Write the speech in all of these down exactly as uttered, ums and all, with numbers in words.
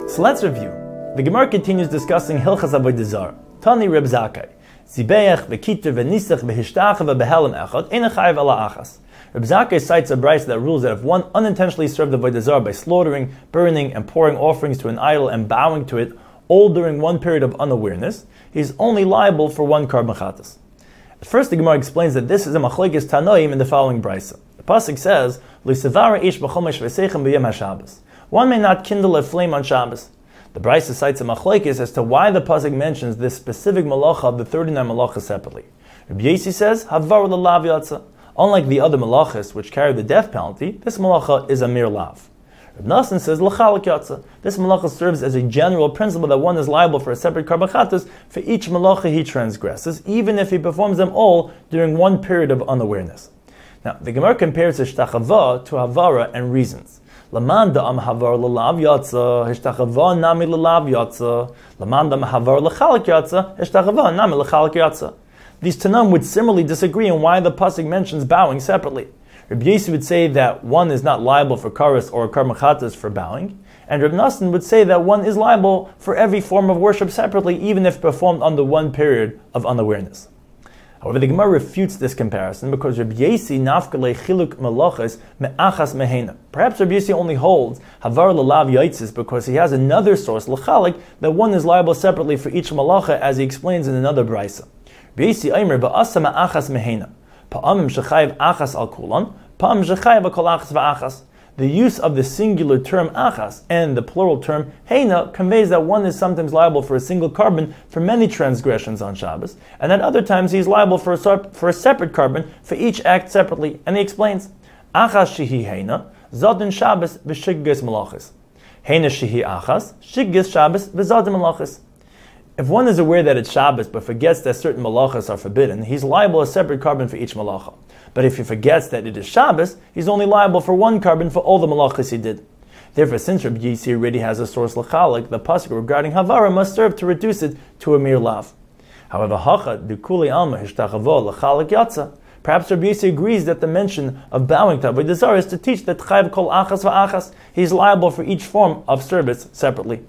So let's review. The Gemara continues discussing Hilchas Avodah Zarah. Tani Reb Zakkai. Zibeach v'kiter v'nisach v'hishtach v'behelim echad ein chayav ala achas. Reb Zakkai cites a brayso that rules that if one unintentionally served Avodah Zarah by slaughtering, burning, and pouring offerings to an idol and bowing to it, all during one period of unawareness, he is only liable for one karban chatas. At first, the Gemara explains that this is a machlekes tanoim in the following brayso. The pasuk says, "L'sevara ish b'chomesh v'seichem b'yom haShabbos." One may not kindle a flame on Shabbos. The brayso cites a machlekes as to why the pasuk mentions this specific malacha of the thirty-nine malachas separately. Rabbi Yossi says, "Havar l'lav yatsa." Unlike the other malachas which carry the death penalty, this malacha is a mere lav. Reb Nassan says, "L'chalak yatsa." This malacha serves as a general principle that one is liable for a separate karban chatas for each malacha he transgresses, even if he performs them all during one period of unawareness. Now, the Gemara compares hishtachava to havara and reasons. Laman da'am havar l'lav yatsa, hishtachava nami l'lav yatsa. Laman da'am havar l'chalak yatsa, hishtachava nami l'chalak yatsa. These Tanam would similarly disagree on why the pasuk mentions bowing separately. Rabbi Yossi would say that one is not liable for karas or karban chatas for bowing, and Reb Nassan would say that one is liable for every form of worship separately, even if performed under one period of unawareness. However, the Gemara refutes this comparison because Rabbi Yossi nafkalei chiluk malachas me'achas mehena. Perhaps Rabbi Yossi only holds havar l'lav yaitzis because he has another source l'chalik that one is liable separately for each malacha, as he explains in another brayso. Rabbi Yossi aimer ba'asa me'achas mehena. Pa'amim shechayiv achas al kulan, pa'am shechayiv akol achas va'achas. The use of the singular term achas and the plural term heina conveys that one is sometimes liable for a single karban for many transgressions on Shabbos, and at other times he is liable for a, for a separate karban for each act separately. And he explains, achas shehi heina, zadin Shabbos v'shigges malachis. Heina shehi achas, shigges Shabbos v'zadin malachis. If one is aware that it's Shabbos but forgets that certain malachas are forbidden, he's liable a separate karban for each malacha. But if he forgets that it is Shabbos, he's only liable for one karban for all the malachas he did. Therefore, since Rabbi Yossi already has a source l'chalik, the pasuk regarding havara must serve to reduce it to a mere lav. However, hacha dukuli alma hishtachavo l'chalik yatsa. Perhaps Rabbi Yossi agrees that the mention of bowing to Avodah Zarah is to teach that chayv kol achas va'achas. He's liable for each form of service separately.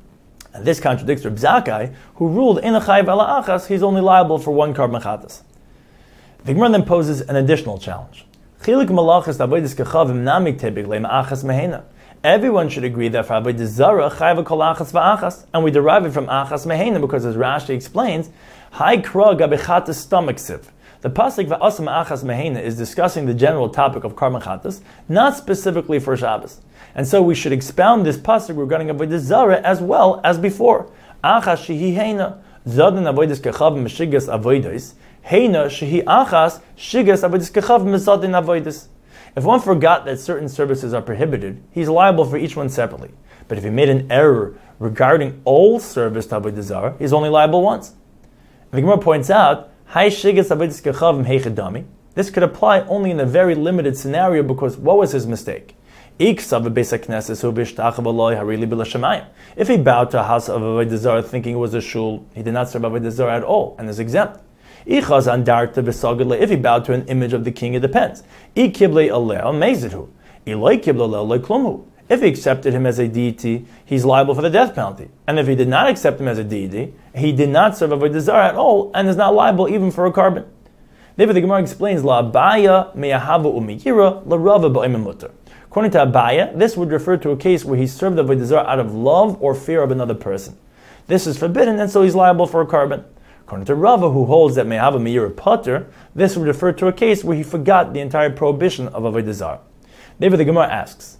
And this contradicts Reb Zakkai, who ruled in a chayv ala achas, he's only liable for one karban chatas. The Gemara then poses an additional challenge. Everyone should agree that for Avodah Zarah, chayv kol achas va'achas, and we derive it from achas mehena because, as Rashi explains, hai kra gabechatas stomach siv. The pasuk va'asam achas mehena is discussing the general topic of karban chatas, not specifically for Shabbos. And so we should expound this pasuk regarding Avodah Zarah as well as before. Achas shehi heina, zaden avodas kechav meshigas avodas. Heina shehi achas shigas avodas kechav mezadin avodas. If one forgot that certain services are prohibited, he's liable for each one separately. But if he made an error regarding all service to Avodah Zarah, he's only liable once. The Gemara points out, Hai shigas avodas kechav mehechadami. This could apply only in a very limited scenario because what was his mistake? If he bowed to a house of Avodah Zarah thinking it was a shul, he did not serve Avodah Zarah at all and is exempt. If he bowed to an image of the king, it depends. If he accepted him as a deity, he's liable for the death penalty. And if he did not accept him as a deity, he did not serve Avodah Zarah at all and is not liable even for a karban. Therefore, the Gemara explains, La Abaya me'ahava u'miyira la rava ba'imim mutar. According to Abaya, this would refer to a case where he served Avodah Zarah out of love or fear of another person. This is forbidden, and so he's liable for a karban. According to Rava, who holds that me'ahava me'ira pater, this would refer to a case where he forgot the entire prohibition of Avodah Zarah. Therefore, the Gemara asks,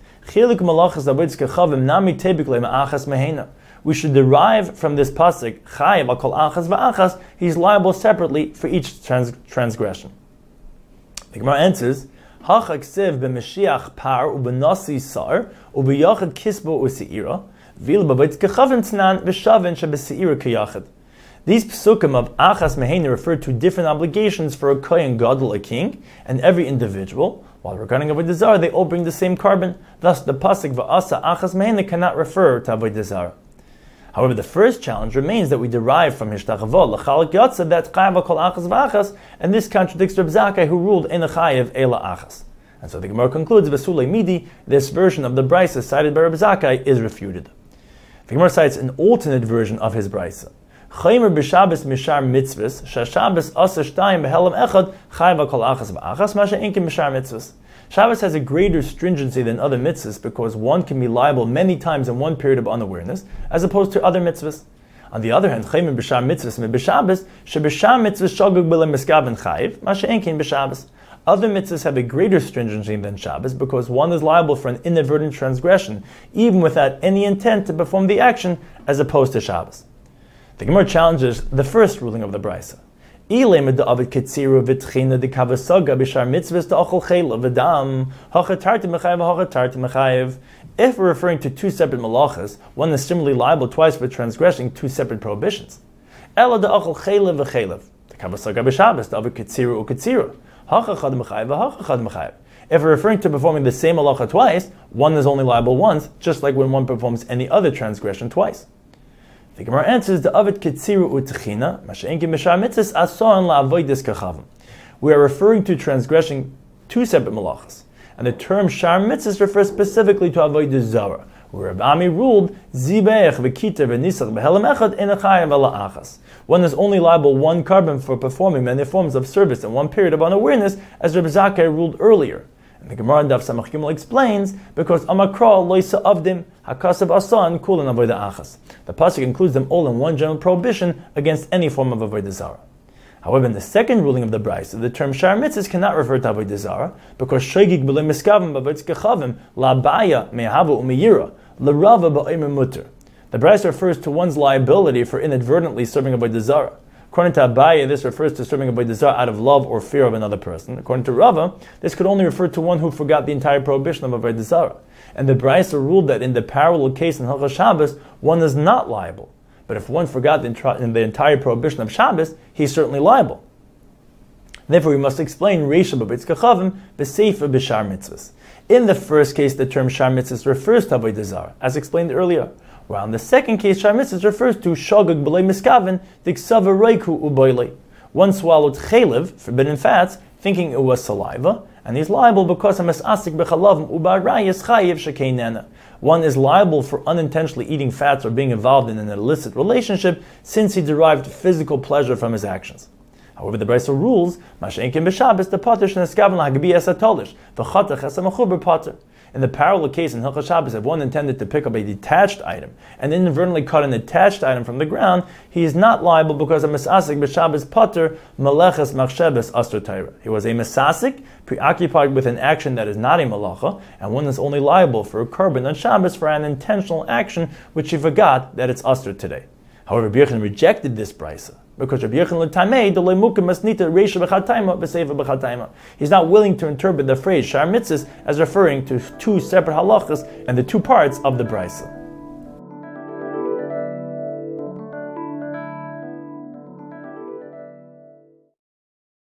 we should derive from this pasuk, chayav akol achas va'achas, he's liable separately for each trans- transgression. The Gemara answers, Hacha ksiv b'Mashiach par u'b'nasi sar u'b'yachad kisbo u'se'ira v'il b'avitz kechavim tnan v'shavin shebese'ira k'yachad. These psukim of achas mehena refer to different obligations for a kohen gadol, a king, and every individual. While regarding Avodah Zarah, they all bring the same karban. Thus, the pasuk v'asa achas mehena cannot refer to Avodah Zarah. However, the first challenge remains that we derive from hishtachavo l'chalak yatsa that chayav kol achas v'achas, and this contradicts Reb Zakkai, who ruled in a chayav ela achas. And so the Gemara concludes, v'sulei midi, this version of the brayso cited by Reb Zakkai is refuted. The Gemara cites an alternate version of his brisa. Chaymer b'Shabbos mishar mitzvahs, shashabbos asa shtayim behelam echad, chayva kol achas v'achas, masha inkim mishar mitzvahs. Shabbos has a greater stringency than other mitzvahs because one can be liable many times in one period of unawareness, as opposed to other mitzvahs. On the other hand, chaymer b'shar mitzvahs me b'Shabbos, sheb'shar mitzvahs shogug b'le miskaven chayiv, masha inkim b'Shabbos. Other mitzvahs have a greater stringency than Shabbos because one is liable for an inadvertent transgression, even without any intent to perform the action, as opposed to Shabbos. The Gemara challenges the first ruling of the Brisa. If we're referring to two separate malachas, one is similarly liable twice for transgressing two separate prohibitions. If we're referring to performing the same halacha twice, one is only liable once, just like when one performs any other transgression twice. The Gemara answers, the avid kitziru utchina, masha'enkim b'shar mitzvahs ason la'avoidis kachavim. We are referring to transgressing two separate malachas, and the term shar mitzvahs refers specifically to avoidis zara, where Rav Ami ruled, zibeach v'kiter v'nisach b'helam echad enachayav ala achas. One is only liable one carbon for performing many forms of service in one period of unawareness, as Reb Zakkai ruled earlier. And the Gemara in Daf Samach Gimel explains, because Amakra loisa avdim hakasav asan kulan avodah achas. The pasuk includes them all in one general prohibition against any form of avodah zara. However, in the second ruling of the Brisa, the term shar mitzvahs cannot refer to avodah zara, because shoygig b'le miskavim b'avodah kechavim la'abaya me'hava u'meyira l'rava ba'omer mutter. The Brisa refers to one's liability for inadvertently serving avodah zara. According to Abaye, this refers to serving avodah zara out of love or fear of another person. According to Rava, this could only refer to one who forgot the entire prohibition of avodah zara. And the Brisa ruled that in the parallel case in Hilchos Shabbos, one is not liable. But if one forgot the, intri- in the entire prohibition of Shabbos, he's certainly liable. Therefore, we must explain Reisha b'Betz Kachavim b'Seifa b'Shar Mitzvahs. In the first case, the term Shar Mitzvahs refers to avodah zara, as explained earlier. While in the second case, Shar Mitzvahs refers to Shogeg b'lei miskaven diksava reiku uboilei. One swallowed chelev, forbidden fats, thinking it was saliva, and he's liable because of masasik b'chalavim ubarayis chayiv shekeinena. One is liable for unintentionally eating fats or being involved in an illicit relationship since he derived physical pleasure from his actions. However, the Brisa rules, Masha'enkim b'Shabbos, the potter sheneskaven lahagbi es hatolish, v'chatach es hamachuber potter. In the parallel case in Hilchos Shabbos, if one intended to pick up a detached item and inadvertently cut an attached item from the ground, he is not liable because a misasik b'Shabbos potter meleches machsheves asur Torah. He was a misasik, preoccupied with an action that is not a malacha, and one is only liable for a korban on Shabbos for an intentional action which he forgot that it's asur today. However, Rabbi Yochanan rejected this brisa because Rabbi Yochanan l'tamei the lemukim masnita reisha b'chatayma b'seifa b'chatayma. He's not willing to interpret the phrase shar mitzvahs as referring to two separate halachas and the two parts of the brisa.